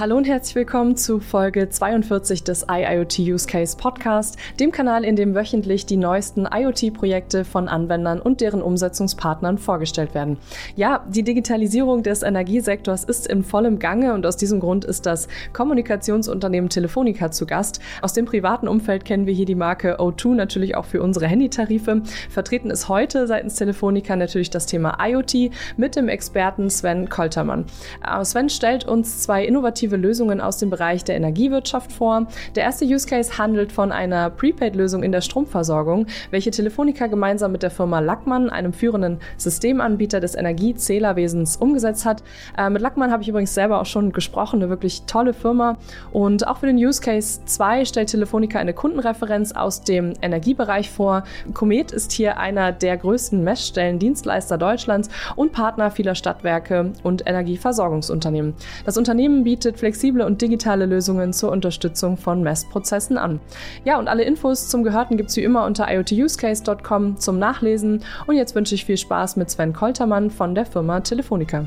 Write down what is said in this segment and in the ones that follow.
Hallo und herzlich willkommen zu Folge 42 des iIoT Use Case Podcast, dem Kanal, in dem wöchentlich die neuesten IoT-Projekte von Anwendern und deren Umsetzungspartnern vorgestellt werden. Ja, die Digitalisierung des Energiesektors ist in vollem Gange und aus diesem Grund ist das Kommunikationsunternehmen Telefonica zu Gast. Aus dem privaten Umfeld kennen wir hier die Marke O2 natürlich auch für unsere Handytarife. Vertreten ist heute seitens Telefonica natürlich das Thema IoT mit dem Experten Sven Koltermann. Sven stellt uns zwei innovative Lösungen aus dem Bereich der Energiewirtschaft vor. Der erste Use Case handelt von einer Prepaid-Lösung in der Stromversorgung, welche Telefonica gemeinsam mit der Firma Lackmann, einem führenden Systemanbieter des Energiezählerwesens, umgesetzt hat. Mit Lackmann habe ich übrigens selber auch schon gesprochen, eine wirklich tolle Firma. Und auch für den Use Case 2 stellt Telefonica eine Kundenreferenz aus dem Energiebereich vor. Comet ist hier einer der größten Messstellendienstleister Deutschlands und Partner vieler Stadtwerke und Energieversorgungsunternehmen. Das Unternehmen bietet flexible und digitale Lösungen zur Unterstützung von Messprozessen an. Ja, und alle Infos zum Gehörten gibt es wie immer unter iotusecase.com zum Nachlesen. Und jetzt wünsche ich viel Spaß mit Sven Koltermann von der Firma Telefonica.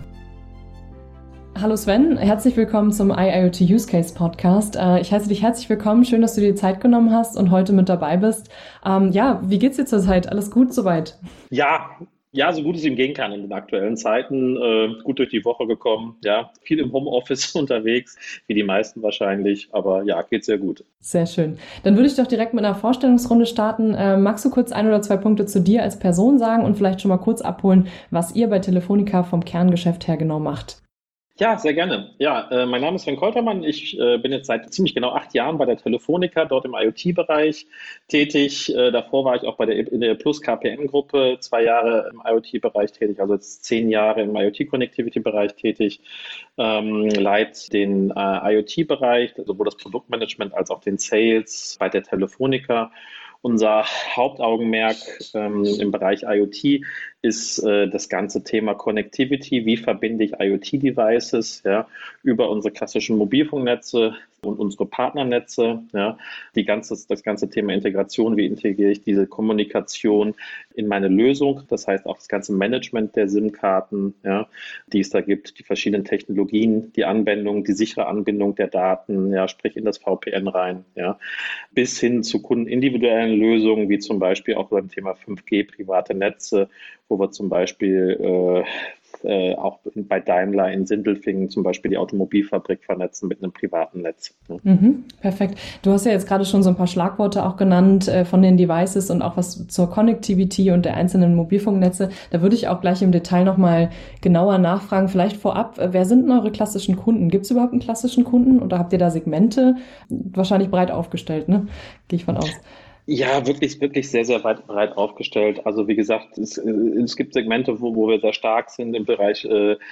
Hallo Sven, herzlich willkommen zum iIoT Use Case Podcast. Ich heiße dich herzlich willkommen, schön, dass du dir die Zeit genommen hast und heute mit dabei bist. Wie geht's dir zurzeit? Alles gut soweit? Ja, so gut es ihm gehen kann in den aktuellen Zeiten. Gut durch die Woche gekommen, ja, viel im Homeoffice unterwegs, wie die meisten wahrscheinlich, aber ja, geht sehr gut. Sehr schön. Dann würde ich doch direkt mit einer Vorstellungsrunde starten. Magst du kurz 1 oder 2 Punkte zu dir als Person sagen und vielleicht schon mal kurz abholen, was ihr bei Telefonica vom Kerngeschäft her genau macht? Ja, sehr gerne. Ja, mein Name ist Sven Koltermann. Ich bin jetzt seit ziemlich genau 8 Jahren bei der Telefonica, dort im IoT-Bereich tätig. Davor war ich auch in der Plus KPN-Gruppe 2 Jahre im IoT-Bereich tätig, also jetzt 10 Jahre im IoT-Connectivity-Bereich tätig. Leite den IoT-Bereich, sowohl das Produktmanagement als auch den Sales bei der Telefonica. Unser Hauptaugenmerk im Bereich IoT ist das ganze Thema Connectivity. Wie verbinde ich IoT-Devices über unsere klassischen Mobilfunknetze und unsere Partnernetze? Ja, das ganze Thema Integration. Wie integriere ich diese Kommunikation in meine Lösung? Das heißt auch das ganze Management der SIM-Karten, die es da gibt, die verschiedenen Technologien, die Anbindung, die sichere Anbindung der Daten, sprich in das VPN rein, bis hin zu kundenindividuellen Lösungen, wie zum Beispiel auch beim Thema 5G, private Netze, wo wir zum Beispiel auch bei Daimler in Sindelfingen zum Beispiel die Automobilfabrik vernetzen mit einem privaten Netz. Perfekt. Du hast ja jetzt gerade schon so ein paar Schlagworte auch genannt von den Devices und auch was zur Connectivity und der einzelnen Mobilfunknetze. Da würde ich auch gleich im Detail nochmal genauer nachfragen. Vielleicht vorab, wer sind denn eure klassischen Kunden? Gibt es überhaupt einen klassischen Kunden oder habt ihr da Segmente? Wahrscheinlich breit aufgestellt, ne? Gehe ich von aus. Ja, wirklich, wirklich sehr, sehr breit aufgestellt. Also wie gesagt, es gibt Segmente, wo wir sehr stark sind im Bereich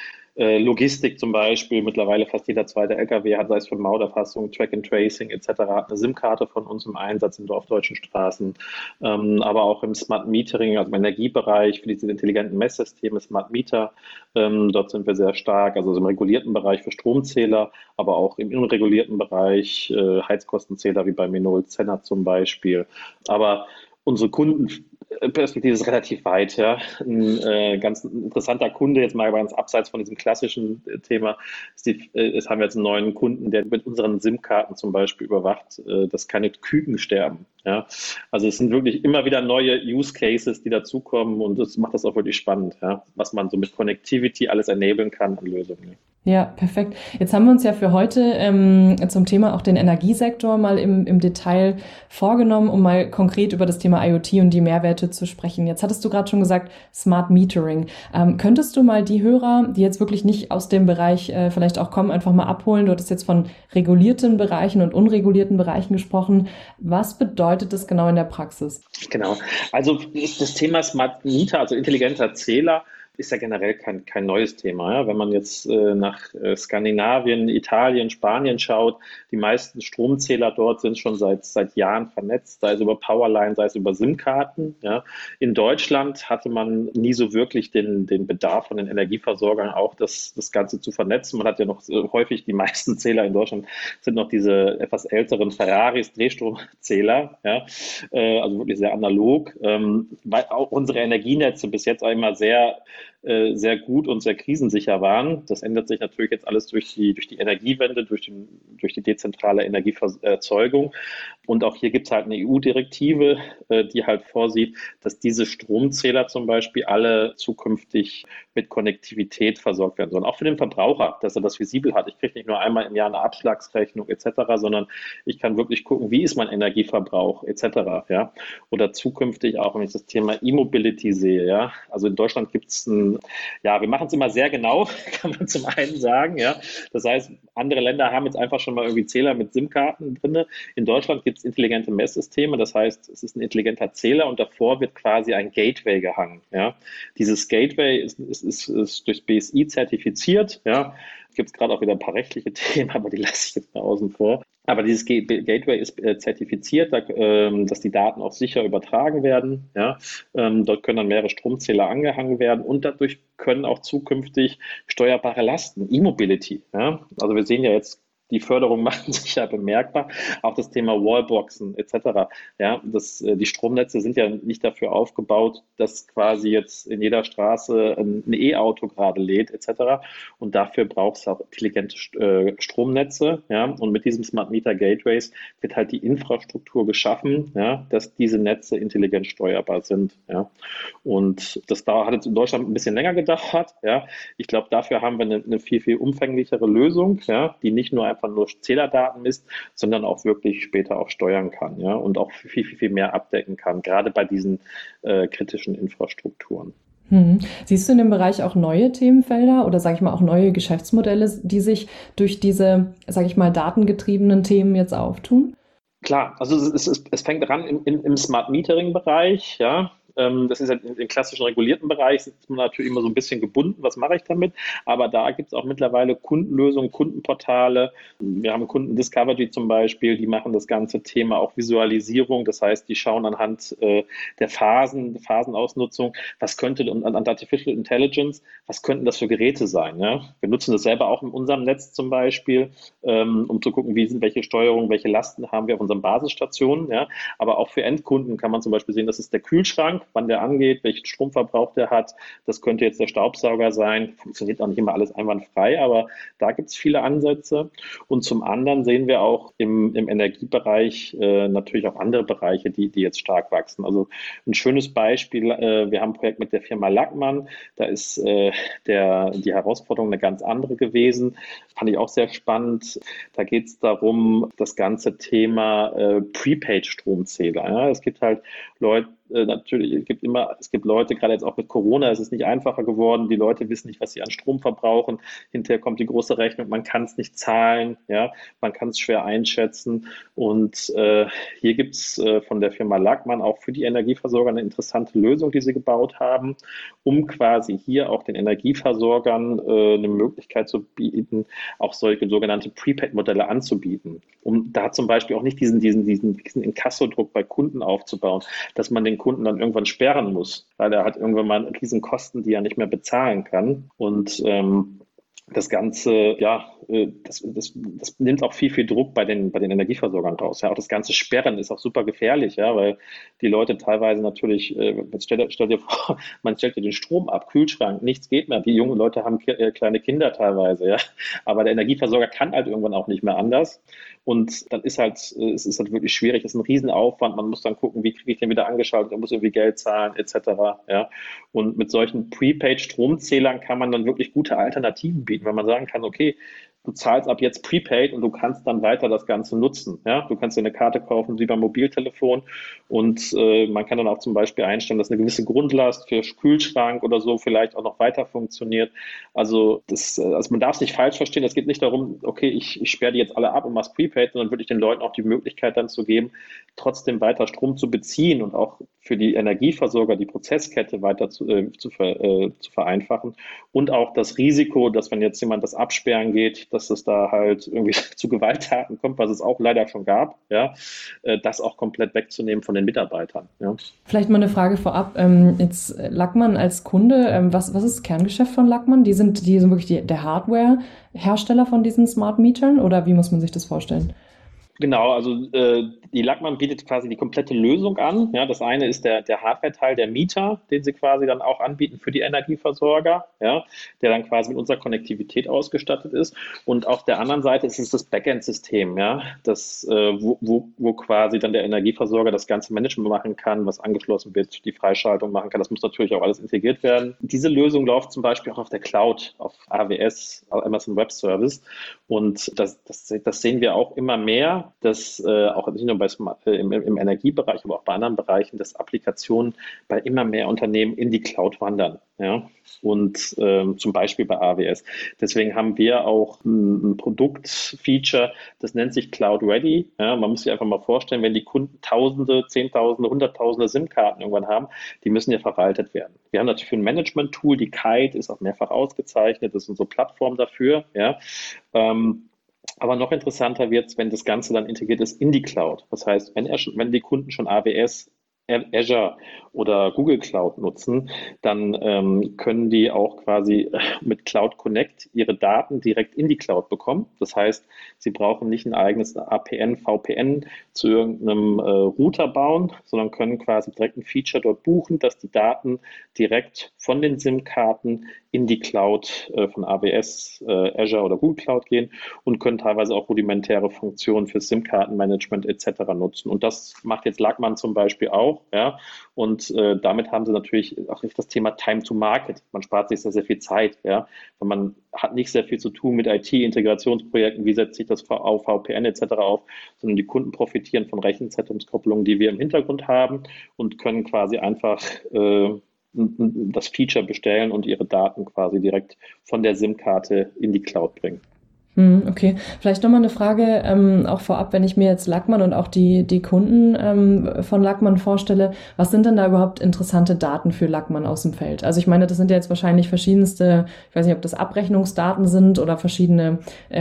Logistik zum Beispiel. Mittlerweile fast jeder zweite LKW hat, sei es von Mauterfassung, Track and Tracing etc., eine SIM-Karte von uns im Einsatz in dorfdeutschen Straßen. Aber auch im Smart Metering, also im Energiebereich, für diese intelligenten Messsysteme, Smart Meter, dort sind wir sehr stark. Also im regulierten Bereich für Stromzähler, aber auch im unregulierten Bereich Heizkostenzähler wie bei Minol Zenner zum Beispiel. Aber unsere Kundenperspektive ist relativ weit. Ja. Ein ganz interessanter Kunde, jetzt mal ganz abseits von diesem klassischen Thema, haben wir jetzt einen neuen Kunden, der mit unseren SIM-Karten zum Beispiel überwacht, dass keine Küken sterben. Ja. Also es sind wirklich immer wieder neue Use Cases, die dazukommen und das macht das auch wirklich spannend, was man so mit Connectivity alles enablen kann an Lösungen. Ja, perfekt. Jetzt haben wir uns ja für heute zum Thema auch den Energiesektor mal im Detail vorgenommen, um mal konkret über das Thema IoT und die Mehrwerte zu sprechen. Jetzt hattest du gerade schon gesagt, Smart Metering. Könntest du mal die Hörer, die jetzt wirklich nicht aus dem Bereich vielleicht auch kommen, einfach mal abholen? Du hattest jetzt von regulierten Bereichen und unregulierten Bereichen gesprochen. Was bedeutet das genau in der Praxis? Genau. Also das Thema Smart Meter, also intelligenter Zähler, ist ja generell kein neues Thema. Ja? Wenn man jetzt nach Skandinavien, Italien, Spanien schaut, die meisten Stromzähler dort sind schon seit Jahren vernetzt, sei es über Powerline, sei es über SIM-Karten. Ja? In Deutschland hatte man nie so wirklich den Bedarf von den Energieversorgern auch, das Ganze zu vernetzen. Man hat ja noch häufig, die meisten Zähler in Deutschland sind noch diese etwas älteren Ferraris, Drehstromzähler, also wirklich sehr analog, weil auch unsere Energienetze bis jetzt einmal sehr sehr gut und sehr krisensicher waren. Das ändert sich natürlich jetzt alles durch die Energiewende, durch die dezentrale Energieerzeugung. Und auch hier gibt es halt eine EU-Direktive, die halt vorsieht, dass diese Stromzähler zum Beispiel alle zukünftig mit Konnektivität versorgt werden sollen. Auch für den Verbraucher, dass er das visibel hat. Ich kriege nicht nur einmal im Jahr eine Abschlagsrechnung etc., sondern ich kann wirklich gucken, wie ist mein Energieverbrauch etc. Ja? Oder zukünftig auch, wenn ich das Thema E-Mobility sehe. Ja? Also in Deutschland gibt es wir machen es immer sehr genau, kann man zum einen sagen. Ja? Das heißt, andere Länder haben jetzt einfach schon mal irgendwie Zähler mit SIM-Karten drin. In Deutschland gibt es intelligente Messsysteme, das heißt, es ist ein intelligenter Zähler und davor wird quasi ein Gateway gehangen. Ja? Dieses Gateway ist durch BSI zertifiziert. Ja? Gibt es gerade auch wieder ein paar rechtliche Themen, aber die lasse ich jetzt mal außen vor. Aber dieses Gateway ist zertifiziert, dass die Daten auch sicher übertragen werden. Ja? Dort können dann mehrere Stromzähler angehangen werden und dadurch können auch zukünftig steuerbare Lasten, E-Mobility. Ja? Also wir sehen ja jetzt, die Förderung macht sich ja bemerkbar. Auch das Thema Wallboxen etc. Ja, die Stromnetze sind ja nicht dafür aufgebaut, dass quasi jetzt in jeder Straße ein E-Auto gerade lädt etc. Und dafür braucht es auch intelligente Stromnetze. Ja, und mit diesem Smart Meter Gateways wird halt die Infrastruktur geschaffen, ja, dass diese Netze intelligent steuerbar sind. Ja. Und das hat jetzt in Deutschland ein bisschen länger gedauert. Ja. Ich glaube, dafür haben wir eine viel, viel umfänglichere Lösung, ja, die nicht nur einfach nur Zählerdaten misst, sondern auch wirklich später auch steuern kann, ja, und auch viel, viel, viel mehr abdecken kann, gerade bei diesen kritischen Infrastrukturen. Siehst du in dem Bereich auch neue Themenfelder oder, sage ich mal, auch neue Geschäftsmodelle, die sich durch diese, sage ich mal, datengetriebenen Themen jetzt auftun? Klar, also es fängt an im Smart Metering-Bereich, ja. Das ist ja im klassischen regulierten Bereich, ist man natürlich immer so ein bisschen gebunden, was mache ich damit? Aber da gibt es auch mittlerweile Kundenlösungen, Kundenportale. Wir haben Kunden Discovery zum Beispiel, die machen das ganze Thema auch Visualisierung. Das heißt, die schauen anhand der Phasenausnutzung, was könnte, und an Artificial Intelligence, was könnten das für Geräte sein? Ja? Wir nutzen das selber auch in unserem Netz zum Beispiel, um zu gucken, welche Steuerung, welche Lasten haben wir auf unseren Basisstationen. Ja? Aber auch für Endkunden kann man zum Beispiel sehen, das ist der Kühlschrank, wann der angeht, welchen Stromverbrauch der hat. Das könnte jetzt der Staubsauger sein. Funktioniert auch nicht immer alles einwandfrei, aber da gibt es viele Ansätze. Und zum anderen sehen wir auch im Energiebereich natürlich auch andere Bereiche, die jetzt stark wachsen. Also ein schönes Beispiel, wir haben ein Projekt mit der Firma Lackmann. Da ist die Herausforderung eine ganz andere gewesen. Fand ich auch sehr spannend. Da geht es darum, das ganze Thema Prepaid-Stromzähler. Ja? Es gibt halt Leute, natürlich, es gibt Leute, gerade jetzt auch mit Corona, es ist nicht einfacher geworden, die Leute wissen nicht, was sie an Strom verbrauchen, hinterher kommt die große Rechnung, man kann es nicht zahlen, ja, man kann es schwer einschätzen und hier gibt es von der Firma Lackmann auch für die Energieversorger eine interessante Lösung, die sie gebaut haben, um quasi hier auch den Energieversorgern eine Möglichkeit zu bieten, auch solche sogenannte Prepaid-Modelle anzubieten, um da zum Beispiel auch nicht diesen Inkassodruck bei Kunden aufzubauen, dass man den Kunden dann irgendwann sperren muss, weil er hat irgendwann mal Riesenkosten, die er nicht mehr bezahlen kann. Und das Ganze, das nimmt auch viel, viel Druck bei den Energieversorgern raus. Ja, auch das ganze Sperren ist auch super gefährlich, ja, weil die Leute teilweise natürlich, stell dir vor, man stellt dir den Strom ab, Kühlschrank, nichts geht mehr. Die jungen Leute haben kleine Kinder teilweise, ja, aber der Energieversorger kann halt irgendwann auch nicht mehr anders. Und dann ist es ist halt wirklich schwierig, das ist ein Riesenaufwand, man muss dann gucken, wie kriege ich den wieder angeschaltet, man muss irgendwie Geld zahlen, etc. Ja. Und mit solchen Prepaid-Stromzählern kann man dann wirklich gute Alternativen bieten, weil man sagen kann, okay, du zahlst ab jetzt Prepaid und du kannst dann weiter das Ganze nutzen. Ja? Du kannst dir eine Karte kaufen wie beim Mobiltelefon und man kann dann auch zum Beispiel einstellen, dass eine gewisse Grundlast für Kühlschrank oder so vielleicht auch noch weiter funktioniert. Also man darf es nicht falsch verstehen. Es geht nicht darum, okay, ich sperre die jetzt alle ab und mache Prepaid, sondern wirklich den Leuten auch die Möglichkeit dann zu geben, trotzdem weiter Strom zu beziehen und auch für die Energieversorger die Prozesskette weiter zu vereinfachen und auch das Risiko, dass wenn jetzt jemand das absperren geht, dass es da halt irgendwie zu Gewalttaten kommt, was es auch leider schon gab, ja, das auch komplett wegzunehmen von den Mitarbeitern. Ja. Vielleicht mal eine Frage vorab. Jetzt Lackmann als Kunde, was ist das Kerngeschäft von Lackmann? Die sind wirklich der Hardware-Hersteller von diesen Smart Metern oder wie muss man sich das vorstellen? Genau, also Die Lackmann bietet quasi die komplette Lösung an. Ja, das eine ist der Hardware-Teil, der Mieter, den sie quasi dann auch anbieten für die Energieversorger, ja, der dann quasi mit unserer Konnektivität ausgestattet ist. Und auf der anderen Seite ist es das Backend-System, ja, wo quasi dann der Energieversorger das ganze Management machen kann, was angeschlossen wird, die Freischaltung machen kann. Das muss natürlich auch alles integriert werden. Diese Lösung läuft zum Beispiel auch auf der Cloud, auf AWS, auf Amazon Web Service. Und das sehen wir auch immer mehr, dass auch nicht nur im Energiebereich, aber auch bei anderen Bereichen, dass Applikationen bei immer mehr Unternehmen in die Cloud wandern. Ja? Und zum Beispiel bei AWS. Deswegen haben wir auch ein Produktfeature, das nennt sich Cloud Ready. Ja? Man muss sich einfach mal vorstellen, wenn die Kunden Tausende, Zehntausende, Hunderttausende SIM-Karten irgendwann haben, die müssen ja verwaltet werden. Wir haben natürlich für ein Management-Tool, die Kite ist auch mehrfach ausgezeichnet, das ist unsere Plattform dafür. Ja? Aber noch interessanter wird es, wenn das Ganze dann integriert ist in die Cloud. Das heißt, wenn die Kunden schon AWS, Azure oder Google Cloud nutzen, dann können die auch quasi mit Cloud Connect ihre Daten direkt in die Cloud bekommen. Das heißt, sie brauchen nicht ein eigenes APN, VPN zu irgendeinem Router bauen, sondern können quasi direkt ein Feature dort buchen, dass die Daten direkt von den SIM-Karten in die Cloud von AWS, Azure oder Google Cloud gehen und können teilweise auch rudimentäre Funktionen für SIM-Kartenmanagement etc. nutzen. Und das macht jetzt Lackmann zum Beispiel auch. Ja, und damit haben sie natürlich auch das Thema Time to Market. Man spart sich sehr, sehr viel Zeit, ja, weil man hat nicht sehr viel zu tun mit IT-Integrationsprojekten, wie setzt sich das auf VPN etc. auf, sondern die Kunden profitieren von Rechenzentrumskopplungen, die wir im Hintergrund haben und können quasi einfach das Feature bestellen und ihre Daten quasi direkt von der SIM-Karte in die Cloud bringen. Okay, vielleicht nochmal eine Frage, auch vorab, wenn ich mir jetzt Lackmann und auch die Kunden von Lackmann vorstelle, was sind denn da überhaupt interessante Daten für Lackmann aus dem Feld? Also ich meine, das sind ja jetzt wahrscheinlich verschiedenste, ich weiß nicht, ob das Abrechnungsdaten sind oder verschiedene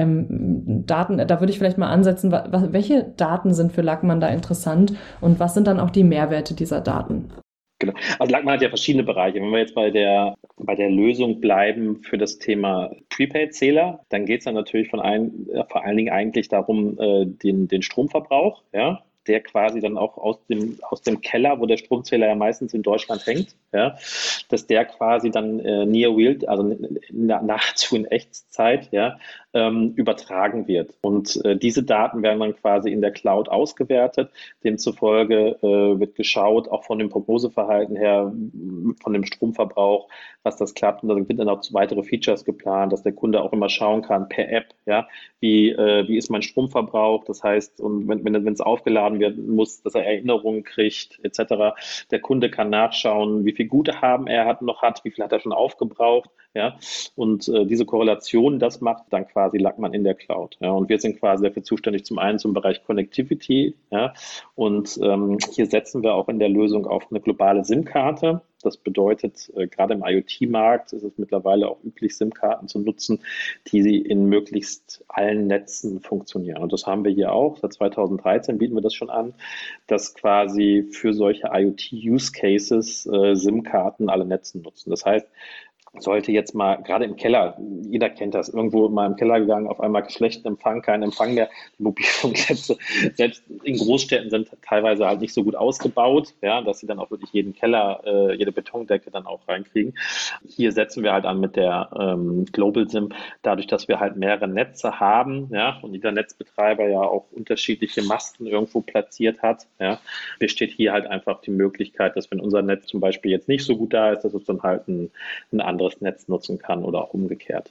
Daten, da würde ich vielleicht mal ansetzen, welche Daten sind für Lackmann da interessant und was sind dann auch die Mehrwerte dieser Daten? Genau. Also Lackmann hat ja verschiedene Bereiche. Wenn wir jetzt bei der Lösung bleiben für das Thema Prepaid-Zähler, dann geht es dann natürlich vor allen Dingen eigentlich darum, den Stromverbrauch, ja, der quasi dann auch aus dem Keller, wo der Stromzähler ja meistens in Deutschland hängt, ja, dass der quasi dann near real, also nahezu in Echtzeit, ja, übertragen wird. Und diese Daten werden dann quasi in der Cloud ausgewertet. Demzufolge wird geschaut, auch von dem Prognoseverhalten her, von dem Stromverbrauch, was das klappt. Und da sind dann auch weitere Features geplant, dass der Kunde auch immer schauen kann per App, ja, wie ist mein Stromverbrauch. Das heißt, und wenn es aufgeladen werden muss, dass er Erinnerungen kriegt, etc. Der Kunde kann nachschauen, wie viel Guthaben er noch hat, wie viel hat er schon aufgebraucht. Ja, und diese Korrelation, das macht dann quasi Lackmann in der Cloud. Ja, und wir sind quasi dafür zuständig, zum einen zum Bereich Connectivity. Ja, und hier setzen wir auch in der Lösung auf eine globale SIM-Karte. Das bedeutet, gerade im IoT-Markt ist es mittlerweile auch üblich, SIM-Karten zu nutzen, die in möglichst allen Netzen funktionieren. Und das haben wir hier auch. Seit 2013 bieten wir das schon an, dass quasi für solche IoT-Use-Cases SIM-Karten alle Netzen nutzen. Das heißt, sollte jetzt mal, gerade im Keller, jeder kennt das, irgendwo mal im Keller gegangen, auf einmal schlechten Empfang, kein Empfang mehr, die Mobilfunknetze, selbst in Großstädten sind teilweise halt nicht so gut ausgebaut, ja, dass sie dann auch wirklich jeden Keller, jede Betondecke dann auch reinkriegen. Hier setzen wir halt an mit der Global SIM, dadurch, dass wir halt mehrere Netze haben, ja, und jeder Netzbetreiber ja auch unterschiedliche Masten irgendwo platziert hat, ja, besteht hier halt einfach die Möglichkeit, dass wenn unser Netz zum Beispiel jetzt nicht so gut da ist, dass es dann halt ein anderes Netz nutzen kann oder auch umgekehrt.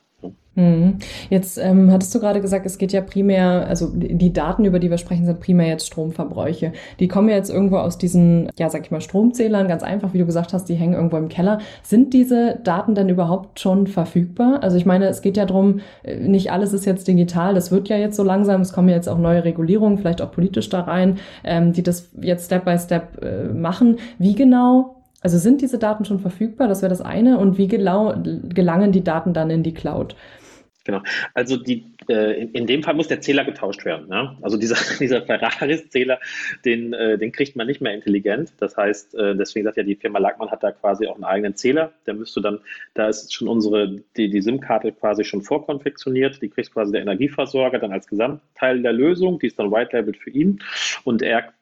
Jetzt hattest du gerade gesagt, es geht ja primär, also die Daten, über die wir sprechen, sind primär jetzt Stromverbräuche. Die kommen ja jetzt irgendwo aus diesen, ja, sag ich mal, Stromzählern, ganz einfach, wie du gesagt hast, die hängen irgendwo im Keller. Sind diese Daten denn überhaupt schon verfügbar? Also ich meine, es geht ja darum, nicht alles ist jetzt digital, das wird ja jetzt so langsam, es kommen ja jetzt auch neue Regulierungen, vielleicht auch politisch da rein, die das jetzt Step by Step machen. Wie genau, also sind diese Daten schon verfügbar? Das wäre das eine. Und wie genau gelangen die Daten dann in die Cloud? Genau. Also in dem Fall muss der Zähler getauscht werden. Ne? Also dieser Ferraris-Zähler, den kriegt man nicht mehr intelligent. Das heißt, deswegen sagt ja die Firma Lackmann hat da quasi auch einen eigenen Zähler. Der müsste dann, da ist schon die SIM-Karte quasi schon vorkonfektioniert. Die kriegt quasi der Energieversorger dann als Gesamtteil der Lösung. Die ist dann white-labeled für ihn. Und er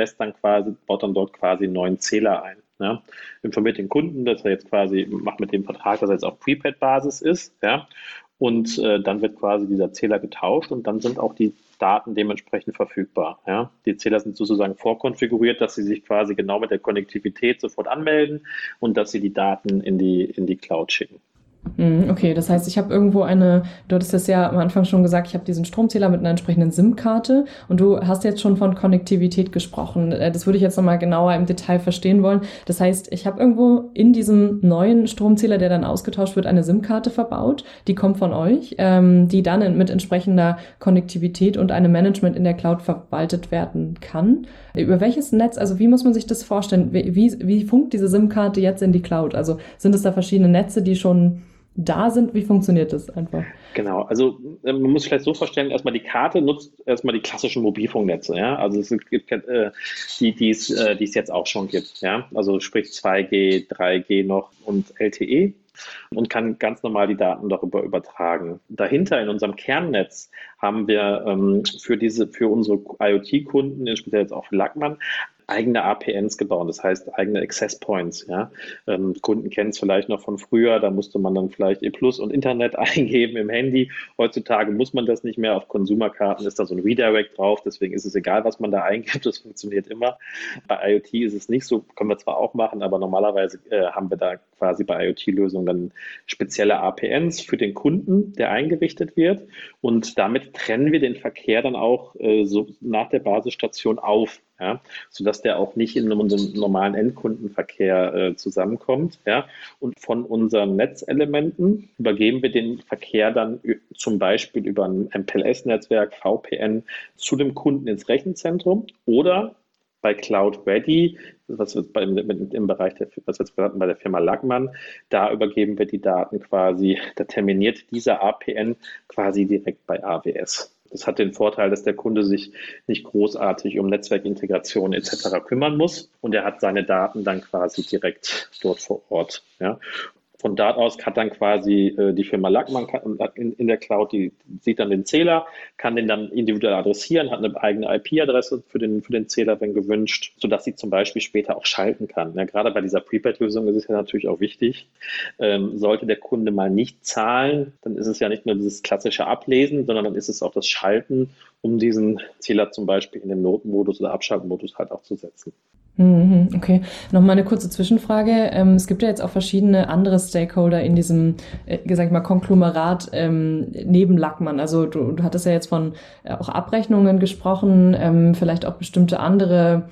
baut dann dort quasi einen neuen Zähler ein. Ja, informiert den Kunden, dass er jetzt quasi macht mit dem Vertrag, dass er jetzt auf Prepaid-Basis ist, ja, und dann wird quasi dieser Zähler getauscht und dann sind auch die Daten dementsprechend verfügbar. Ja. Die Zähler sind sozusagen vorkonfiguriert, dass sie sich quasi genau mit der Konnektivität sofort anmelden und dass sie die Daten in die Cloud schicken. Okay, das heißt, ich habe irgendwo du hattest das ja am Anfang schon gesagt, ich habe diesen Stromzähler mit einer entsprechenden SIM-Karte und du hast jetzt schon von Konnektivität gesprochen. Das würde ich jetzt nochmal genauer im Detail verstehen wollen. Das heißt, ich habe irgendwo in diesem neuen Stromzähler, der dann ausgetauscht wird, eine SIM-Karte verbaut, die kommt von euch, die dann mit entsprechender Konnektivität und einem Management in der Cloud verwaltet werden kann. Über welches Netz, also wie muss man sich das vorstellen? Wie funkt diese SIM-Karte jetzt in die Cloud? Also sind es da verschiedene Netze, die schon da sind? Wie funktioniert das einfach? Genau, also man muss vielleicht so vorstellen, erstmal die Karte nutzt erstmal die klassischen Mobilfunknetze, ja, also es gibt die es jetzt auch schon gibt, ja, also sprich 2G, 3G noch und LTE und kann ganz normal die Daten darüber übertragen. Dahinter in unserem Kernnetz haben wir für unsere IoT-Kunden, speziell jetzt auch für Lackmann, eigene APNs gebaut, das heißt eigene Access Points. Ja. Kunden kennen es vielleicht noch von früher, da musste man dann vielleicht E+ und Internet eingeben im Handy. Heutzutage muss man das nicht mehr. Auf Konsumerkarten ist da so ein Redirect drauf, deswegen ist es egal, was man da eingibt, das funktioniert immer. Bei IoT ist es nicht so, können wir zwar auch machen, aber normalerweise haben wir da quasi bei IoT-Lösungen dann spezielle APNs für den Kunden, der eingerichtet wird und damit trennen wir den Verkehr dann auch so nach der Basisstation auf. Ja, sodass der auch nicht in unserem normalen Endkundenverkehr zusammenkommt. Ja. Und von unseren Netzelementen übergeben wir den Verkehr dann zum Beispiel über ein MPLS-Netzwerk, VPN, zu dem Kunden ins Rechenzentrum oder bei Cloud Ready, was wir im Bereich was wir jetzt hatten bei der Firma Lackmann, da übergeben wir die Daten quasi, da terminiert dieser APN quasi direkt bei AWS. Das hat den Vorteil, dass der Kunde sich nicht großartig um Netzwerkintegration etc. kümmern muss und er hat seine Daten dann quasi direkt dort vor Ort. Ja. Von dort aus hat dann quasi die Firma Lackmann in der Cloud, die sieht dann den Zähler, kann den dann individuell adressieren, hat eine eigene IP-Adresse für den Zähler, wenn gewünscht, sodass sie zum Beispiel später auch schalten kann. Ja, gerade bei dieser Prepaid-Lösung ist es ja natürlich auch wichtig, sollte der Kunde mal nicht zahlen, dann ist es ja nicht nur dieses klassische Ablesen, sondern dann ist es auch das Schalten, um diesen Zähler zum Beispiel in den Notmodus oder Abschaltmodus halt auch zu setzen. Okay, nochmal eine kurze Zwischenfrage. Es gibt ja jetzt auch verschiedene andere Stakeholder in diesem, sag ich mal, Konglomerat neben Lackmann. Also du hattest ja jetzt von auch Abrechnungen gesprochen, vielleicht auch bestimmte andere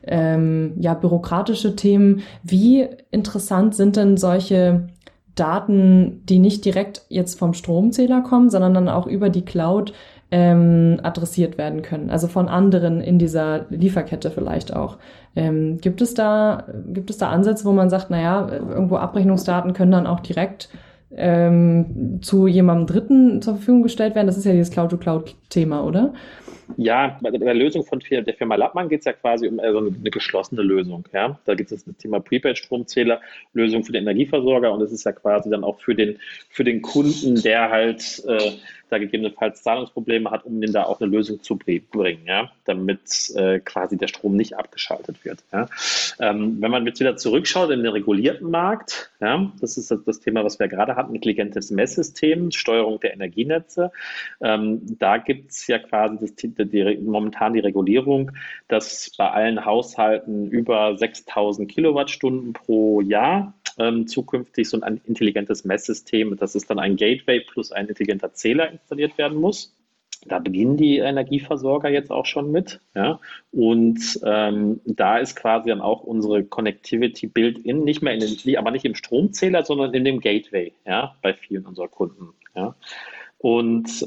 bürokratische Themen. Wie interessant sind denn solche Daten, die nicht direkt jetzt vom Stromzähler kommen, sondern dann auch über die Cloud adressiert werden können, also von anderen in dieser Lieferkette vielleicht auch. Gibt es da Ansätze, wo man sagt, naja, irgendwo Abrechnungsdaten können dann auch direkt zu jemandem Dritten zur Verfügung gestellt werden? Das ist ja dieses Cloud-to-Cloud-Thema, oder? Ja, bei der Lösung von der Firma Lackmann geht es ja quasi um eine geschlossene Lösung. Ja? Da geht es das Thema Prepaid-Stromzähler, Lösung für den Energieversorger und es ist ja quasi dann auch für den Kunden, der halt da gegebenenfalls Zahlungsprobleme hat, um den da auch eine Lösung zu bringen, ja? Damit quasi der Strom nicht abgeschaltet wird. Ja? Wenn man jetzt wieder zurückschaut in den regulierten Markt, ja, das ist das Thema, was wir gerade hatten, intelligentes Messsystem, Steuerung der Energienetze, da gibt es ja quasi momentan die Regulierung, dass bei allen Haushalten über 6.000 Kilowattstunden pro Jahr zukünftig so ein intelligentes Messsystem, das ist dann ein Gateway plus ein intelligenter Zähler installiert werden muss. Da beginnen die Energieversorger jetzt auch schon mit. Ja? Und da ist quasi dann auch unsere Connectivity built-in, nicht mehr aber nicht im Stromzähler, sondern in dem Gateway, ja, bei vielen unserer Kunden. Ja? Und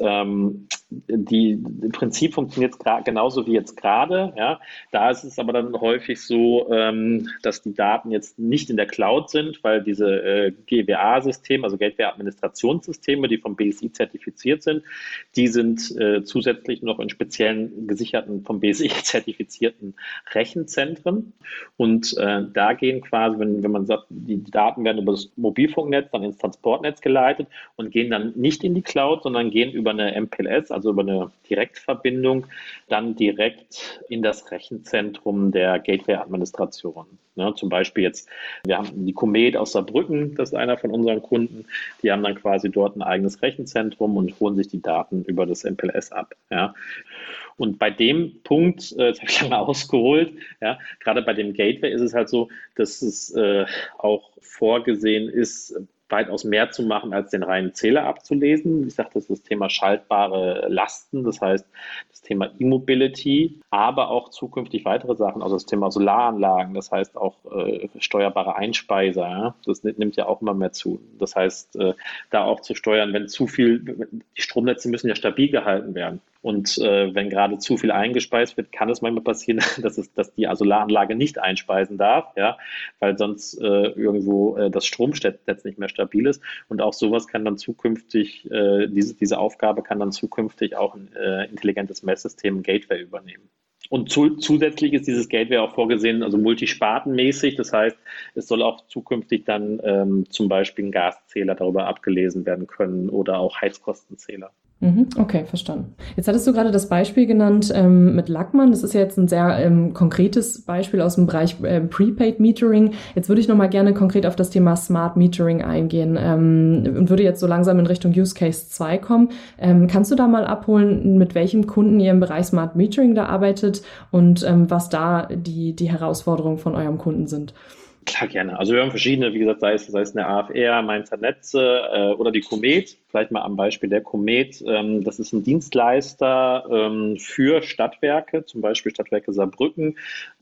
im Prinzip funktioniert es genauso wie jetzt gerade. Ja. Da ist es aber dann häufig so, dass die Daten jetzt nicht in der Cloud sind, weil diese GWA-Systeme, also Gateway-Administrationssysteme, die vom BSI zertifiziert sind, die sind zusätzlich noch in speziellen gesicherten, vom BSI zertifizierten Rechenzentren. Und da gehen quasi, wenn man sagt, die Daten werden über das Mobilfunknetz dann ins Transportnetz geleitet und gehen dann nicht in die Cloud, sondern gehen über eine MPLS, also über eine Direktverbindung, dann direkt in das Rechenzentrum der Gateway-Administration. Ja, zum Beispiel jetzt, wir haben die Comet aus Saarbrücken, das ist einer von unseren Kunden, die haben dann quasi dort ein eigenes Rechenzentrum und holen sich die Daten über das MPLS ab. Ja. Und bei dem Punkt, jetzt habe ich lange ausgeholt, ja, gerade bei dem Gateway ist es halt so, dass es auch vorgesehen ist, weitaus mehr zu machen, als den reinen Zähler abzulesen. Ich sagte, das ist das Thema schaltbare Lasten, das heißt das Thema E-Mobility, aber auch zukünftig weitere Sachen, also das Thema Solaranlagen, das heißt auch steuerbare Einspeiser. Ja? Das nimmt ja auch immer mehr zu. Das heißt, da auch zu steuern, wenn zu viel, die Stromnetze müssen ja stabil gehalten werden. Und wenn gerade zu viel eingespeist wird, kann es manchmal passieren, dass die Solaranlage nicht einspeisen darf, ja, weil sonst irgendwo das Stromnetz nicht mehr stabil ist. Und auch sowas kann dann zukünftig, diese Aufgabe kann dann zukünftig auch ein intelligentes Messsystem, ein Gateway übernehmen. Und zusätzlich ist dieses Gateway auch vorgesehen, also multispartenmäßig. Das heißt, es soll auch zukünftig dann zum Beispiel ein Gaszähler darüber abgelesen werden können oder auch Heizkostenzähler. Okay, verstanden. Jetzt hattest du gerade das Beispiel genannt mit Lackmann. Das ist ja jetzt ein sehr konkretes Beispiel aus dem Bereich Prepaid Metering. Jetzt würde ich nochmal gerne konkret auf das Thema Smart Metering eingehen und würde jetzt so langsam in Richtung Use Case 2 kommen. Kannst du da mal abholen, mit welchem Kunden ihr im Bereich Smart Metering da arbeitet und was da die Herausforderungen von eurem Kunden sind? Klar, gerne. Also wir haben verschiedene, wie gesagt, sei es eine AFR, Mainzer Netze oder die Comet. Vielleicht mal am Beispiel der Comet. Das ist ein Dienstleister für Stadtwerke, zum Beispiel Stadtwerke Saarbrücken,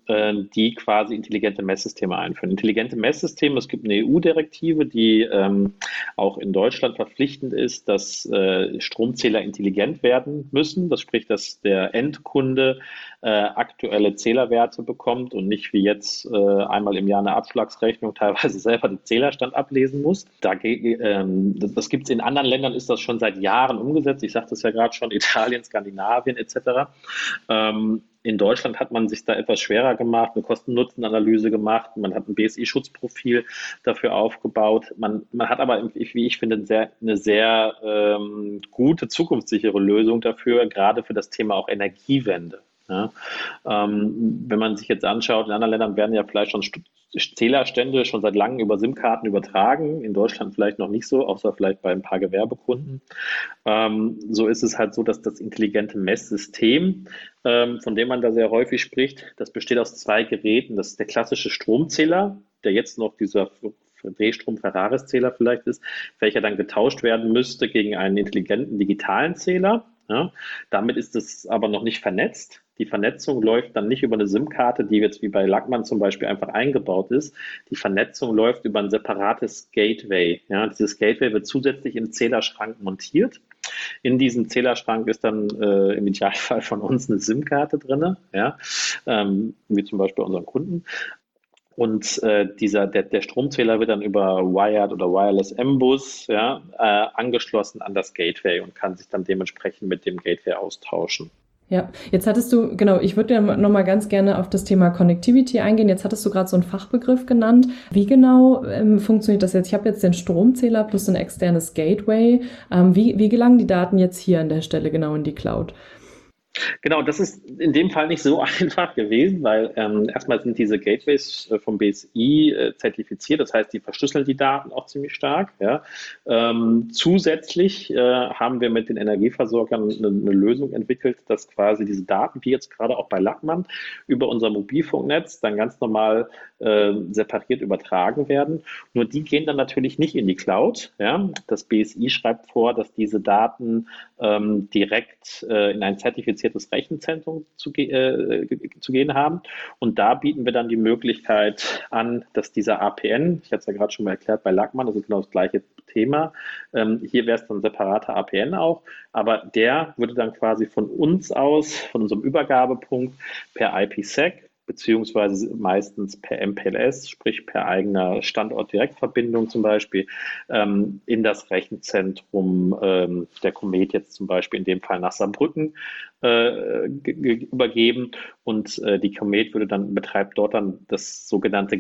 die quasi intelligente Messsysteme einführen. Intelligente Messsysteme, es gibt eine EU-Direktive, die auch in Deutschland verpflichtend ist, dass Stromzähler intelligent werden müssen. Das spricht, dass der Endkunde aktuelle Zählerwerte bekommt und nicht wie jetzt einmal im Jahr eine Abschlagsrechnung teilweise selber den Zählerstand ablesen muss. Das gibt es in anderen Ländern, ist das schon seit Jahren umgesetzt. Ich sagte es ja gerade schon, Italien, Skandinavien etc. In Deutschland hat man sich da etwas schwerer gemacht, eine Kosten-Nutzen-Analyse gemacht, man hat ein BSI-Schutzprofil dafür aufgebaut. Man hat aber, wie ich finde, eine sehr gute, zukunftssichere Lösung dafür, gerade für das Thema auch Energiewende. Ja, wenn man sich jetzt anschaut, in anderen Ländern werden ja vielleicht schon Zählerstände schon seit langem über SIM-Karten übertragen, in Deutschland vielleicht noch nicht so, außer vielleicht bei ein paar Gewerbekunden. So ist es halt so, dass das intelligente Messsystem, von dem man da sehr häufig spricht, das besteht aus zwei Geräten. Das ist der klassische Stromzähler, der jetzt noch dieser Drehstrom-Ferraris-Zähler vielleicht ist, welcher dann getauscht werden müsste gegen einen intelligenten digitalen Zähler. Ja, damit ist es aber noch nicht vernetzt. Die Vernetzung läuft dann nicht über eine SIM-Karte, die jetzt wie bei Lackmann zum Beispiel einfach eingebaut ist. Die Vernetzung läuft über ein separates Gateway. Ja, dieses Gateway wird zusätzlich im Zählerschrank montiert. In diesem Zählerschrank ist dann im Idealfall von uns eine SIM-Karte drin, ja, wie zum Beispiel bei unseren Kunden. Und der Stromzähler wird dann über Wired oder Wireless M-Bus angeschlossen an das Gateway und kann sich dann dementsprechend mit dem Gateway austauschen. Ja, jetzt hattest du, genau, ich würde ja nochmal ganz gerne auf das Thema Connectivity eingehen. Jetzt hattest du gerade so einen Fachbegriff genannt. Wie genau funktioniert das jetzt? Ich habe jetzt den Stromzähler plus ein externes Gateway. Wie gelangen die Daten jetzt hier an der Stelle genau in die Cloud? Genau, das ist in dem Fall nicht so einfach gewesen, weil erstmal sind diese Gateways vom BSI zertifiziert, das heißt, die verschlüsseln die Daten auch ziemlich stark. Ja. Zusätzlich haben wir mit den Energieversorgern eine Lösung entwickelt, dass quasi diese Daten, wie jetzt gerade auch bei Lackmann, über unser Mobilfunknetz dann ganz normal separiert übertragen werden. Nur die gehen dann natürlich nicht in die Cloud. Ja? Das BSI schreibt vor, dass diese Daten direkt in ein zertifiziertes Rechenzentrum zu gehen haben. Und da bieten wir dann die Möglichkeit an, dass dieser APN, ich hatte es ja gerade schon mal erklärt bei Lackmann, das ist genau das gleiche Thema. Hier wäre es dann ein separater APN auch, aber der würde dann quasi von uns aus, von unserem Übergabepunkt per IPsec beziehungsweise meistens per MPLS, sprich per eigener Standort-Direktverbindung zum Beispiel, in das Rechenzentrum der Comet jetzt zum Beispiel in dem Fall nach Saarbrücken übergeben und die Comet betreibt dort dann das sogenannte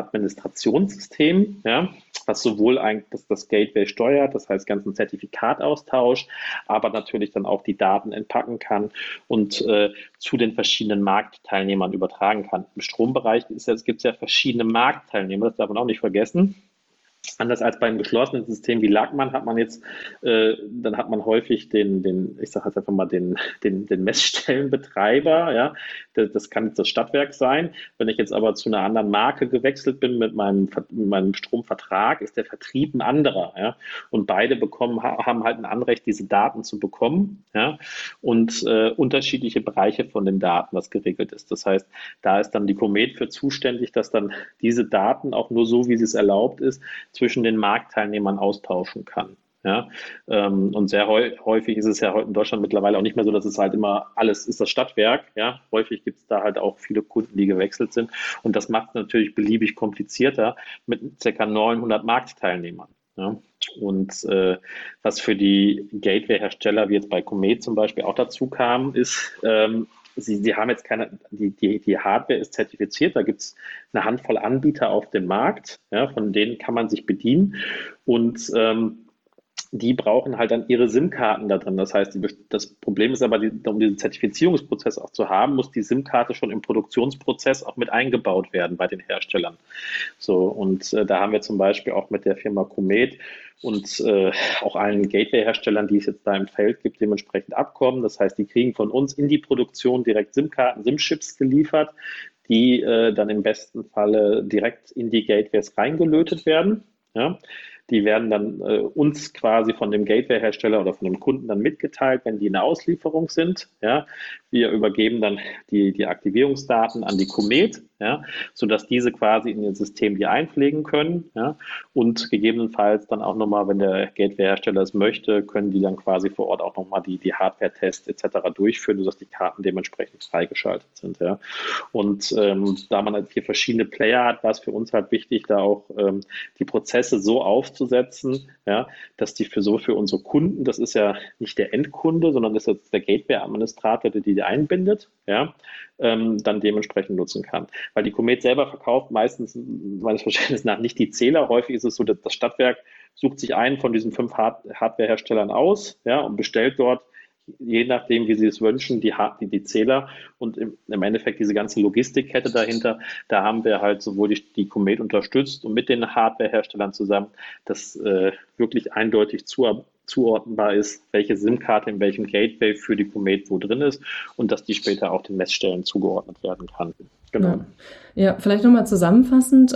Gateway-Administrationssystem, ja, was sowohl eigentlich das Gateway steuert, das heißt ganzen Zertifikataustausch, aber natürlich dann auch die Daten entpacken kann und zu den verschiedenen Marktteilnehmern übertragen kann. Im Strombereich gibt es ja verschiedene Marktteilnehmer, das darf man auch nicht vergessen. Anders als bei einem geschlossenen System wie Lackmann hat man jetzt, dann hat man häufig ich sage jetzt einfach mal den Messstellenbetreiber, ja, das kann jetzt das Stadtwerk sein. Wenn ich jetzt aber zu einer anderen Marke gewechselt bin mit meinem Stromvertrag, ist der Vertrieb ein anderer, ja, und beide haben halt ein Anrecht, diese Daten zu bekommen, ja, und unterschiedliche Bereiche von den Daten, was geregelt ist. Das heißt, da ist dann die Comet für zuständig, dass dann diese Daten auch nur so, wie es erlaubt ist, zwischen den Marktteilnehmern austauschen kann. Ja, und sehr häufig ist es ja heute in Deutschland mittlerweile auch nicht mehr so, dass es halt immer alles ist das Stadtwerk. Ja, häufig gibt es da halt auch viele Kunden, die gewechselt sind. Und das macht es natürlich beliebig komplizierter mit ca. 900 Marktteilnehmern. Ja. Und was für die Gateway-Hersteller wie jetzt bei Comet zum Beispiel auch dazu kam, ist, Sie haben jetzt die Hardware ist zertifiziert, da gibt es eine Handvoll Anbieter auf dem Markt, ja, von denen kann man sich bedienen und die brauchen halt dann ihre SIM-Karten da drin. Das heißt, das Problem ist aber, um diesen Zertifizierungsprozess auch zu haben, muss die SIM-Karte schon im Produktionsprozess auch mit eingebaut werden bei den Herstellern. So, und da haben wir zum Beispiel auch mit der Firma Comet und auch allen Gateway-Herstellern, die es jetzt da im Feld gibt, dementsprechend Abkommen. Das heißt, die kriegen von uns in die Produktion direkt SIM-Karten, SIM-Chips geliefert, die dann im besten Falle direkt in die Gateways reingelötet werden. Ja. Die werden dann uns quasi von dem Gateway-Hersteller oder von dem Kunden dann mitgeteilt, wenn die in der Auslieferung sind. Ja. Wir übergeben dann die Aktivierungsdaten an die Comet, ja, sodass diese quasi in ihr System die einpflegen können. Ja. Und gegebenenfalls dann auch nochmal, wenn der Gateway-Hersteller es möchte, können die dann quasi vor Ort auch nochmal die Hardware-Tests etc. durchführen, sodass die Karten dementsprechend freigeschaltet sind. Ja. Und da man halt hier verschiedene Player hat, war es für uns halt wichtig, da auch die Prozesse so aufzusetzen, ja, dass die für unsere Kunden, das ist ja nicht der Endkunde, sondern das ist jetzt der Gateway-Administrator, der die einbindet, ja, dann dementsprechend nutzen kann. Weil die Comet selber verkauft meistens, meines Verständnisses nach, nicht die Zähler. Häufig ist es so, dass das Stadtwerk sucht sich einen von diesen 5 Hardware-Herstellern aus, ja, und bestellt dort, je nachdem, wie sie es wünschen, die Zähler und im Endeffekt diese ganze Logistikkette dahinter, da haben wir halt sowohl die Comet unterstützt und mit den Hardware-Herstellern zusammen, dass wirklich eindeutig zuordnenbar ist, welche SIM-Karte in welchem Gateway für die Comet wo drin ist und dass die später auch den Messstellen zugeordnet werden kann. Genau. Ja, vielleicht nochmal zusammenfassend.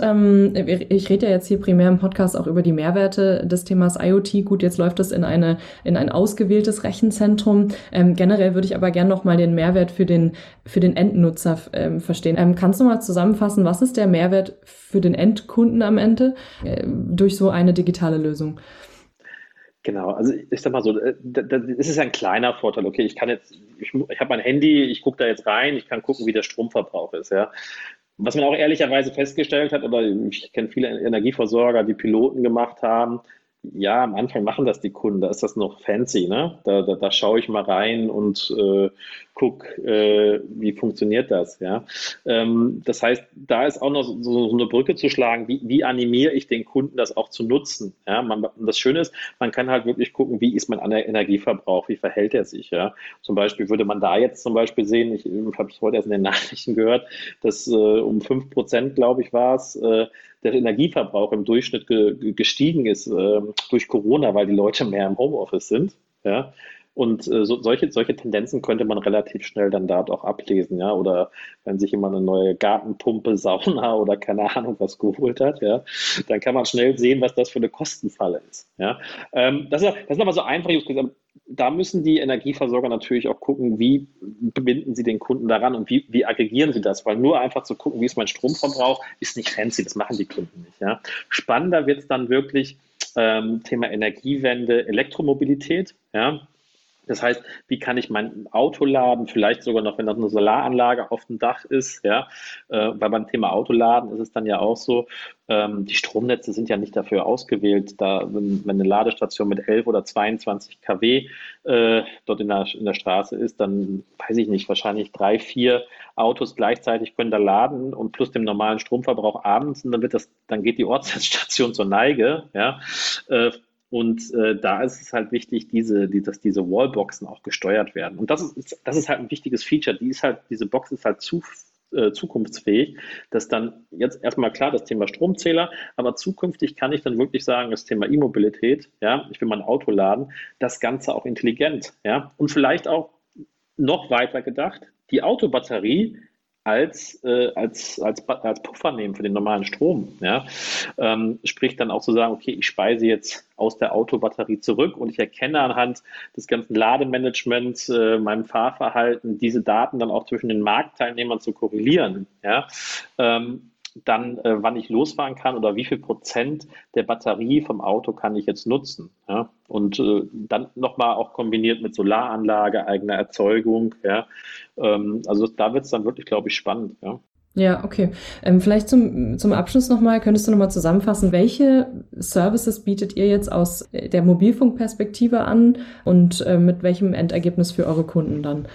Ich rede ja jetzt hier primär im Podcast auch über die Mehrwerte des Themas IoT. Gut, jetzt läuft das in ein ausgewähltes Rechenzentrum. Generell würde ich aber gerne nochmal den Mehrwert für den Endnutzer verstehen. Kannst du mal zusammenfassen, was ist der Mehrwert für den Endkunden am Ende durch so eine digitale Lösung? Genau, also ich sag mal so, es ist ein kleiner Vorteil. Okay, ich habe mein Handy, ich gucke da jetzt rein, ich kann gucken, wie der Stromverbrauch ist, ja. Was man auch ehrlicherweise festgestellt hat, oder ich kenne viele Energieversorger, die Piloten gemacht haben, ja, am Anfang machen das die Kunden, da ist das noch fancy, ne? Da schaue ich mal rein und guck, wie funktioniert das, ja? Das heißt, da ist auch noch so eine Brücke zu schlagen, wie animiere ich den Kunden, das auch zu nutzen, ja? Das Schöne ist, man kann halt wirklich gucken, wie ist mein Energieverbrauch, wie verhält er sich, ja? Zum Beispiel würde man da jetzt zum Beispiel sehen, ich habe es heute erst in den Nachrichten gehört, dass um 5%, glaube ich, war es, der Energieverbrauch im Durchschnitt gestiegen ist durch Corona, weil die Leute mehr im Homeoffice sind. Ja? Und solche Tendenzen könnte man relativ schnell dann dort auch ablesen, ja. Oder wenn sich jemand eine neue Gartenpumpe, Sauna oder keine Ahnung was geholt hat, ja, dann kann man schnell sehen, was das für eine Kostenfalle ist. Ja. Das sind aber so einfache Use Cases. Da müssen die Energieversorger natürlich auch gucken, wie binden sie den Kunden daran und wie aggregieren sie das, weil nur einfach zu gucken, wie ist mein Stromverbrauch, ist nicht fancy, das machen die Kunden nicht. Ja. Spannender wird es dann wirklich Thema Energiewende, Elektromobilität. Ja. Das heißt, wie kann ich mein Auto laden, vielleicht sogar noch, wenn das eine Solaranlage auf dem Dach ist, ja, weil beim Thema Autoladen ist es dann ja auch so, die Stromnetze sind ja nicht dafür ausgewählt, wenn eine Ladestation mit 11 oder 22 kW dort in der Straße ist, dann weiß ich nicht, wahrscheinlich 3, 4 Autos gleichzeitig können da laden und plus dem normalen Stromverbrauch abends und dann geht die Ortsnetzstation zur Neige, ja, da ist es halt wichtig, dass diese Wallboxen auch gesteuert werden. Und das ist halt ein wichtiges Feature. Diese Box ist halt zukunftsfähig, dass dann jetzt erstmal klar das Thema Stromzähler, aber zukünftig kann ich dann wirklich sagen, das Thema E-Mobilität, ja, ich will mein Auto laden, das Ganze auch intelligent, ja, und vielleicht auch noch weiter gedacht, die Autobatterie als Puffer nehmen für den normalen Strom. Ja? Sprich dann auch zu sagen, okay, ich speise jetzt aus der Autobatterie zurück und ich erkenne anhand des ganzen Lademanagements, meinem Fahrverhalten, diese Daten dann auch zwischen den Marktteilnehmern zu korrelieren. Ja? Wann ich losfahren kann oder wie viel Prozent der Batterie vom Auto kann ich jetzt nutzen. Ja? Und dann nochmal auch kombiniert mit Solaranlage, eigener Erzeugung. Ja? Also da wird es dann wirklich, glaube ich, spannend. Ja? Ja, okay. Vielleicht zum Abschluss nochmal, könntest du nochmal zusammenfassen, welche Services bietet ihr jetzt aus der Mobilfunkperspektive an und mit welchem Endergebnis für eure Kunden dann?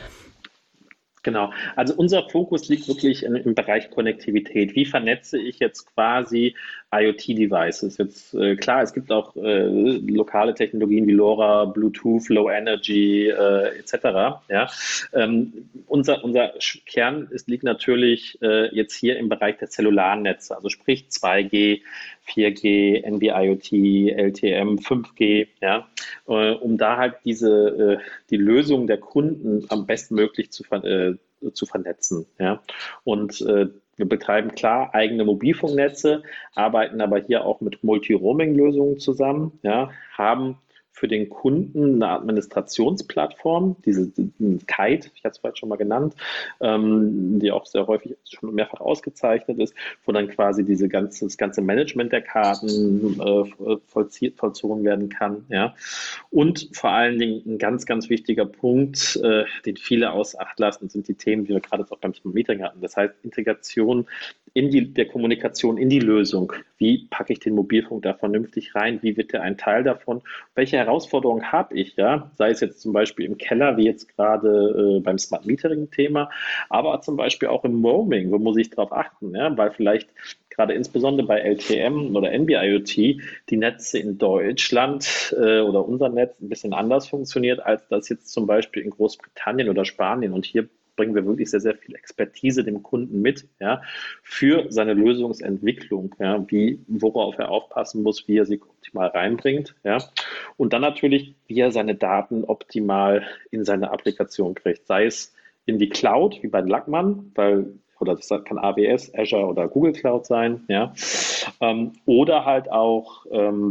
Genau, also unser Fokus liegt wirklich im Bereich Konnektivität. Wie vernetze ich jetzt quasi IoT-Devices? Jetzt klar, es gibt auch lokale Technologien wie LoRa, Bluetooth, Low Energy etc. Ja? Unser Kern liegt natürlich jetzt hier im Bereich der zellularen Netze, also sprich 2G, 4G, NB-IoT, LTM, 5G, ja, um da halt die Lösung der Kunden am bestmöglich zu vernetzen. Ja. Und wir betreiben klar eigene Mobilfunknetze, arbeiten aber hier auch mit Multi-Roaming-Lösungen zusammen, ja, haben für den Kunden eine Administrationsplattform, diese Kite, ich hatte es vorhin schon mal genannt, die auch sehr häufig schon mehrfach ausgezeichnet ist, wo dann quasi das ganze Management der Karten vollzogen werden kann. Ja. Und vor allen Dingen ein ganz, ganz wichtiger Punkt, den viele außer Acht lassen, sind die Themen, die wir gerade jetzt auch beim Smart Metering hatten. Das heißt, Integration der Kommunikation in die Lösung. Wie packe ich den Mobilfunk da vernünftig rein? Wie wird der ein Teil davon? Welche Herausforderungen habe ich? Ja? Sei es jetzt zum Beispiel im Keller, wie jetzt gerade beim Smart Metering-Thema, aber zum Beispiel auch im Roaming. Wo muss ich darauf achten? Ja? Weil vielleicht gerade insbesondere bei LTM oder NB-IoT die Netze in Deutschland oder unser Netz ein bisschen anders funktioniert, als das jetzt zum Beispiel in Großbritannien oder Spanien. Und hier bringen wir wirklich sehr, sehr viel Expertise dem Kunden mit, ja, für seine Lösungsentwicklung, ja, worauf er aufpassen muss, wie er sie optimal reinbringt, ja. Und dann natürlich, wie er seine Daten optimal in seine Applikation kriegt, sei es in die Cloud, wie bei Lackmann, oder das kann AWS, Azure oder Google Cloud sein, ja, oder halt auch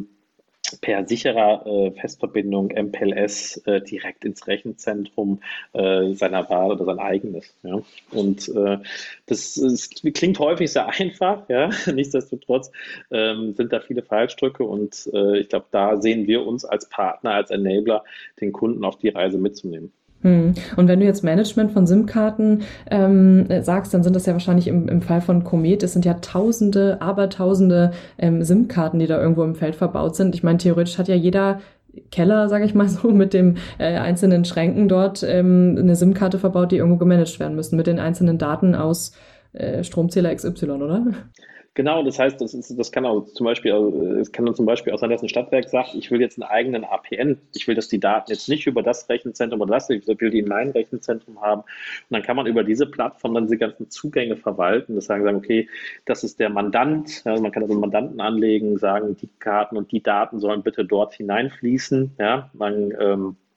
per sicherer Festverbindung MPLS direkt ins Rechenzentrum seiner Wahl oder sein eigenes. Ja. Und das klingt häufig sehr einfach, ja. Nichtsdestotrotz sind da viele Fallstricke und ich glaube, da sehen wir uns als Partner, als Enabler, den Kunden auf die Reise mitzunehmen. Und wenn du jetzt Management von SIM-Karten sagst, dann sind das ja wahrscheinlich im Fall von Comet, es sind ja Tausende, Abertausende SIM-Karten, die da irgendwo im Feld verbaut sind. Ich meine, theoretisch hat ja jeder Keller, sage ich mal so, mit dem einzelnen Schränken dort eine SIM-Karte verbaut, die irgendwo gemanagt werden müssen, mit den einzelnen Daten aus Stromzähler XY, oder? Genau, das heißt, das kann auch zum Beispiel, es kann dann zum Beispiel auch sein, dass ein Stadtwerk sagt, ich will jetzt einen eigenen APN. Ich will, dass die Daten jetzt nicht über das Rechenzentrum oder ich will die in meinem Rechenzentrum haben. Und dann kann man über diese Plattform dann diese ganzen Zugänge verwalten. Das sagen, okay, das ist der Mandant. Also man kann also einen Mandanten anlegen, sagen, die Karten und die Daten sollen bitte dort hineinfließen. Ja, man kann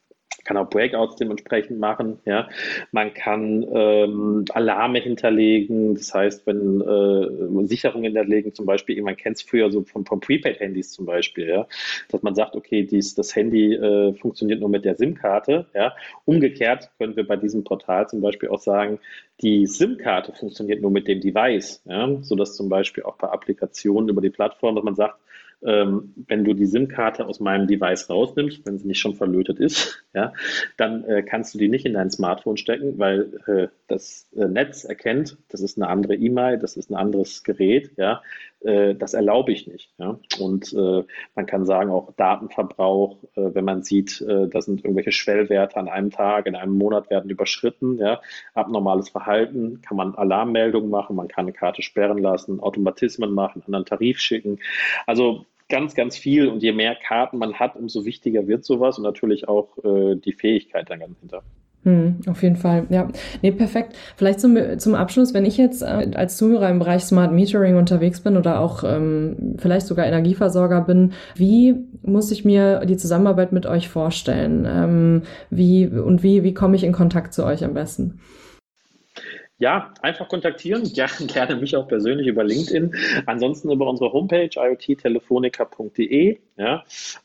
kann auch Breakouts dementsprechend machen, ja. Man kann Alarme hinterlegen, das heißt, wenn Sicherungen hinterlegen, zum Beispiel, man kennt es früher so von Prepaid-Handys zum Beispiel, ja, dass man sagt, okay, das Handy funktioniert nur mit der SIM-Karte, ja. Umgekehrt können wir bei diesem Portal zum Beispiel auch sagen, die SIM-Karte funktioniert nur mit dem Device, ja, sodass zum Beispiel auch bei Applikationen über die Plattform, dass man sagt, wenn du die SIM-Karte aus meinem Device rausnimmst, wenn sie nicht schon verlötet ist, ja, dann kannst du die nicht in dein Smartphone stecken, weil das Netz erkennt, das ist eine andere E-Mail, das ist ein anderes Gerät, ja, das erlaube ich nicht. Ja. Und man kann sagen, auch Datenverbrauch, wenn man sieht, da sind irgendwelche Schwellwerte an einem Tag, in einem Monat werden überschritten, ja, abnormales Verhalten, kann man Alarmmeldungen machen, man kann eine Karte sperren lassen, Automatismen machen, einen anderen Tarif schicken. Also ganz, ganz viel, und je mehr Karten man hat, umso wichtiger wird sowas und natürlich auch die Fähigkeit dahinter. Auf jeden Fall, ja. Nee, perfekt. Vielleicht zum Abschluss, wenn ich jetzt als Zuhörer im Bereich Smart Metering unterwegs bin oder auch vielleicht sogar Energieversorger bin, wie muss ich mir die Zusammenarbeit mit euch vorstellen? Wie komme ich in Kontakt zu euch am besten? Ja, einfach kontaktieren, gerne mich auch persönlich über LinkedIn. Ansonsten über unsere Homepage iottelefonica.de. Ja.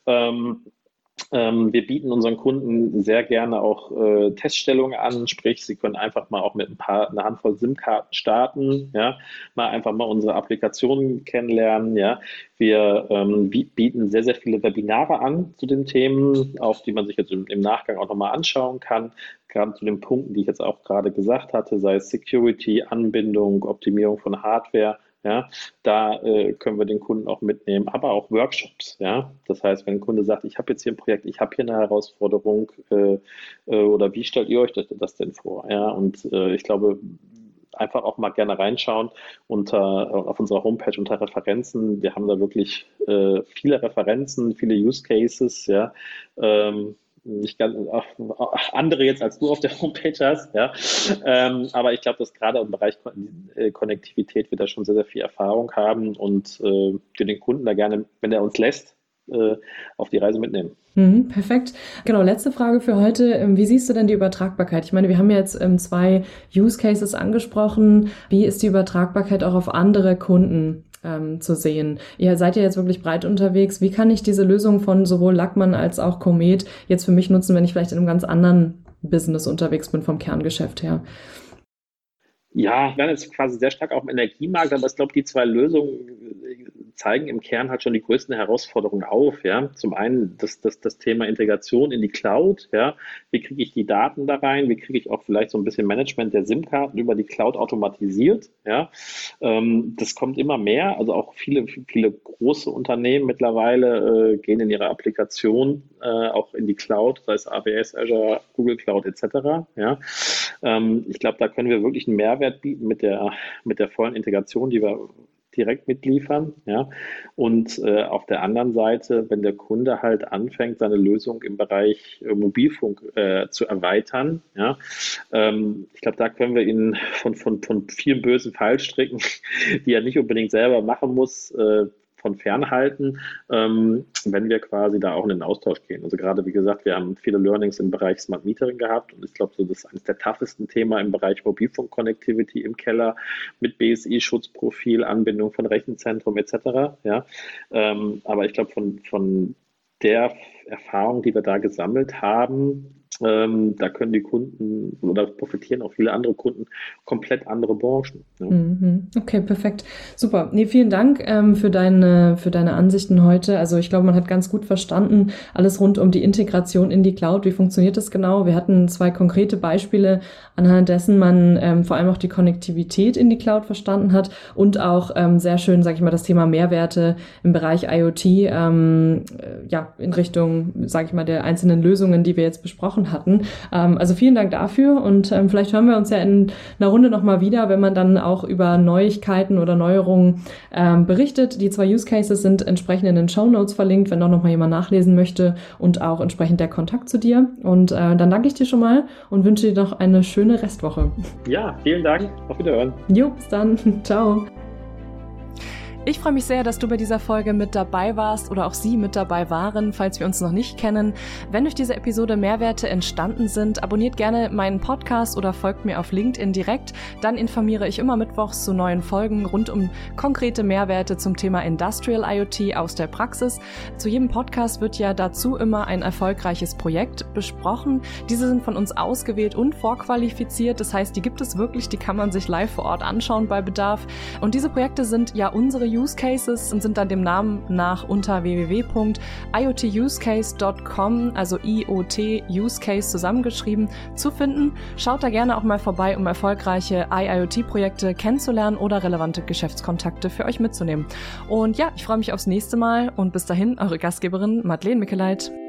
Wir bieten unseren Kunden sehr gerne auch Teststellungen an, sprich, sie können einfach mal auch mit eine Handvoll SIM-Karten starten, ja, einfach mal unsere Applikationen kennenlernen, ja. Wir bieten sehr, sehr viele Webinare an zu den Themen, auch die man sich jetzt im Nachgang auch nochmal anschauen kann, gerade zu den Punkten, die ich jetzt auch gerade gesagt hatte, sei es Security, Anbindung, Optimierung von Hardware. Ja, da können wir den Kunden auch mitnehmen, aber auch Workshops. Ja, das heißt, wenn ein Kunde sagt, ich habe jetzt hier ein Projekt, ich habe hier eine Herausforderung, oder wie stellt ihr euch das denn vor? Ja, und ich glaube, einfach auch mal gerne reinschauen auf unserer Homepage unter Referenzen. Wir haben da wirklich viele Referenzen, viele Use Cases. Ja. Nicht ganz andere jetzt als du auf der Homepage hast, ja. Aber ich glaube, dass gerade im Bereich Konnektivität wir da schon sehr, sehr viel Erfahrung haben und wir den Kunden da gerne, wenn er uns lässt, auf die Reise mitnehmen. Perfekt. Genau, letzte Frage für heute. Wie siehst du denn die Übertragbarkeit? Ich meine, wir haben jetzt 2 Use Cases angesprochen. Wie ist die Übertragbarkeit auch auf andere Kunden zu sehen? Ihr seid ja jetzt wirklich breit unterwegs. Wie kann ich diese Lösung von sowohl Lackmann als auch Comet jetzt für mich nutzen, wenn ich vielleicht in einem ganz anderen Business unterwegs bin vom Kerngeschäft her? Ja, wir werden jetzt quasi sehr stark auch im Energiemarkt, aber ich glaube, die 2 Lösungen zeigen im Kern halt schon die größten Herausforderungen auf. Ja, zum einen das Thema Integration in die Cloud. Ja, wie kriege ich die Daten da rein? Wie kriege ich auch vielleicht so ein bisschen Management der SIM-Karten über die Cloud automatisiert? Ja, das kommt immer mehr. Also auch viele große Unternehmen mittlerweile gehen in ihre Applikation auch in die Cloud, sei es AWS, Azure, Google Cloud etc. Ja, ich glaube, da können wir wirklich einen Mehrwert bieten mit der vollen Integration, die wir direkt mitliefern, ja. Und auf der anderen Seite, wenn der Kunde halt anfängt, seine Lösung im Bereich Mobilfunk zu erweitern, ja, ich glaube, da können wir ihn von vielen bösen Fallstricken, die er nicht unbedingt selber machen muss, von fernhalten, wenn wir quasi da auch in den Austausch gehen. Also gerade, wie gesagt, wir haben viele Learnings im Bereich Smart Metering gehabt und ich glaube, so das ist eines der toughesten Themen im Bereich Mobilfunk-Connectivity im Keller mit BSI-Schutzprofil, Anbindung von Rechenzentrum etc. Ja, aber ich glaube, von der Erfahrung, die wir da gesammelt haben, da können die Kunden oder profitieren auch viele andere Kunden komplett andere Branchen. Ja. Okay, perfekt. Super. Nee, vielen Dank für deine Ansichten heute. Also ich glaube, man hat ganz gut verstanden, alles rund um die Integration in die Cloud. Wie funktioniert das genau? Wir hatten 2 konkrete Beispiele, anhand dessen man vor allem auch die Konnektivität in die Cloud verstanden hat und auch sehr schön, sage ich mal, das Thema Mehrwerte im Bereich IoT in Richtung, sage ich mal, der einzelnen Lösungen, die wir jetzt besprochen hatten. Also vielen Dank dafür und vielleicht hören wir uns ja in einer Runde nochmal wieder, wenn man dann auch über Neuigkeiten oder Neuerungen berichtet. Die 2 Use Cases sind entsprechend in den Shownotes verlinkt, wenn auch nochmal jemand nachlesen möchte und auch entsprechend der Kontakt zu dir. Und dann danke ich dir schon mal und wünsche dir noch eine schöne Restwoche. Ja, vielen Dank. Auf Wiederhören. Jo, bis dann. Ciao. Ich freue mich sehr, dass du bei dieser Folge mit dabei warst oder auch Sie mit dabei waren, falls wir uns noch nicht kennen. Wenn durch diese Episode Mehrwerte entstanden sind, abonniert gerne meinen Podcast oder folgt mir auf LinkedIn direkt. Dann informiere ich immer mittwochs zu neuen Folgen rund um konkrete Mehrwerte zum Thema Industrial IoT aus der Praxis. Zu jedem Podcast wird ja dazu immer ein erfolgreiches Projekt besprochen. Diese sind von uns ausgewählt und vorqualifiziert. Das heißt, die gibt es wirklich, die kann man sich live vor Ort anschauen bei Bedarf. Und diese Projekte sind ja unsere Use Cases und sind dann dem Namen nach unter www.iotusecase.com, also IoT Use Case zusammengeschrieben, zu finden. Schaut da gerne auch mal vorbei, um erfolgreiche IoT-Projekte kennenzulernen oder relevante Geschäftskontakte für euch mitzunehmen. Und ja, ich freue mich aufs nächste Mal und bis dahin, eure Gastgeberin Madeleine Mikkeleit.